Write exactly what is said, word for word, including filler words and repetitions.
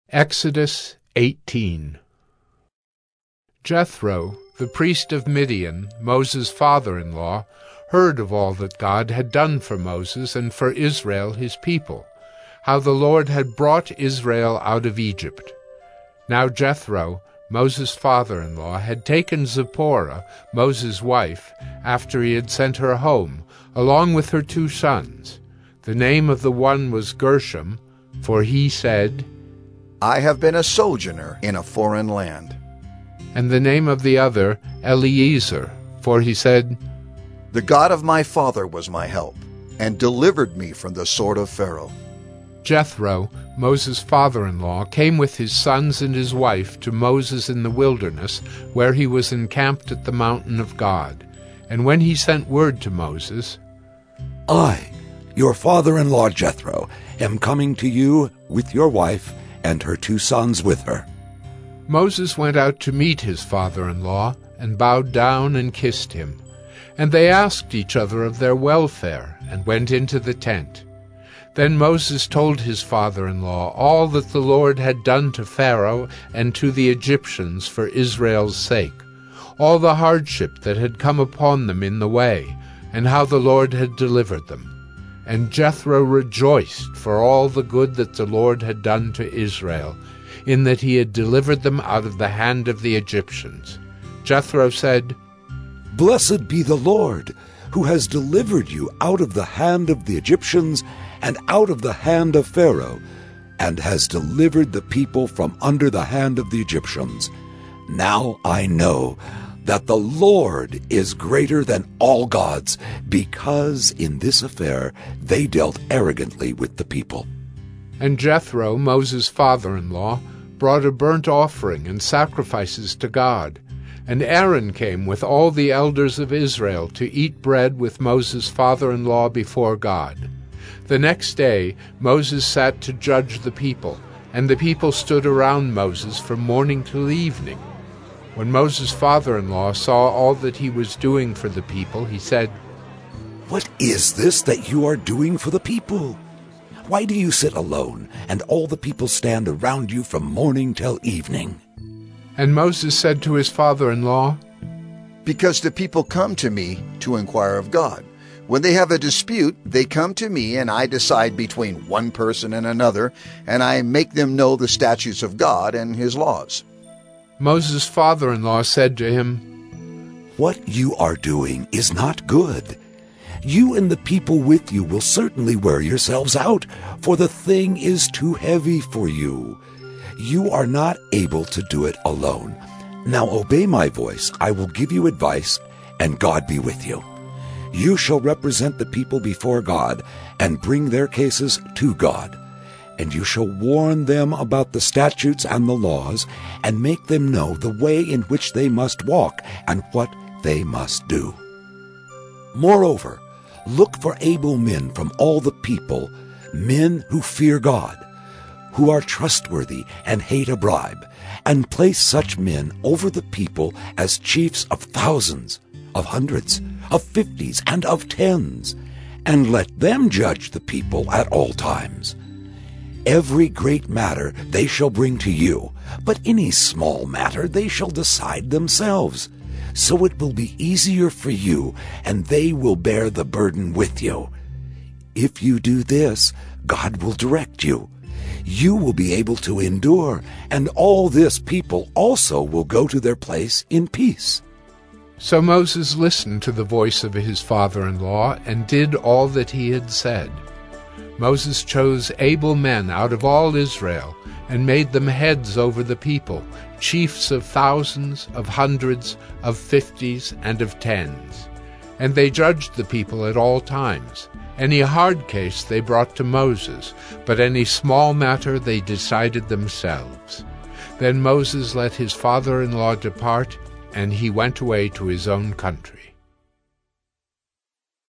Exodus eighteen. Jethro, the priest of Midian, Moses' father-in-law, heard of all that God had done for Moses and for Israel his people, how the Lord had brought Israel out of Egypt. Now Jethro, Moses' father-in-law, had taken Zipporah, Moses' wife, after he had sent her home, along with her two sons. The name of the one was Gershom, for he said, I have been a sojourner in a foreign land. And the name of the other Eliezer, for he said, The God of my father was my help, and delivered me from the sword of Pharaoh. Jethro, Moses' father-in-law, came with his sons and his wife to Moses in the wilderness, where he was encamped at the mountain of God. And when he sent word to Moses, I, your father-in-law Jethro, am coming to you with your wife and her two sons with her. Moses went out to meet his father-in-law, and bowed down and kissed him. And they asked each other of their welfare, and went into the tent. Then Moses told his father-in-law all that the Lord had done to Pharaoh and to the Egyptians for Israel's sake, all the hardship that had come upon them in the way, and how the Lord had delivered them. And Jethro rejoiced for all the good that the Lord had done to Israel, in that he had delivered them out of the hand of the Egyptians. Jethro said, Blessed be the Lord, who has delivered you out of the hand of the Egyptians and out of the hand of Pharaoh, and has delivered the people from under the hand of the Egyptians. Now I know that the Lord is greater than all gods, because in this affair they dealt arrogantly with the people. And Jethro, Moses' father-in-law, brought a burnt offering and sacrifices to God. And Aaron came with all the elders of Israel to eat bread with Moses' father-in-law before God. The next day Moses sat to judge the people, and the people stood around Moses from morning till evening. When Moses' father-in-law saw all that he was doing for the people, he said, What is this that you are doing for the people? Why do you sit alone, and all the people stand around you from morning till evening? And Moses said to his father-in-law, Because the people come to me to inquire of God. When they have a dispute, they come to me, and I decide between one person and another, and I make them know the statutes of God and his laws. Moses' father-in-law said to him, What you are doing is not good. You and the people with you will certainly wear yourselves out, for the thing is too heavy for you. You are not able to do it alone. Now obey my voice. I will give you advice, and God be with you. You shall represent the people before God, and bring their cases to God. And you shall warn them about the statutes and the laws, and make them know the way in which they must walk, and what they must do. Moreover, look for able men from all the people, men who fear God, who are trustworthy and hate a bribe, and place such men over the people as chiefs of thousands, of hundreds, of fifties, and of tens, and let them judge the people at all times. Every great matter they shall bring to you, but any small matter they shall decide themselves. So it will be easier for you, and they will bear the burden with you. If you do this, God will direct you. You will be able to endure, and all this people also will go to their place in peace. So Moses listened to the voice of his father-in-law, and did all that he had said. Moses chose able men out of all Israel, and made them heads over the people, chiefs of thousands, of hundreds, of fifties, and of tens. And they judged the people at all times. Any hard case they brought to Moses, but any small matter they decided themselves. Then Moses let his father-in-law depart, and he went away to his own country.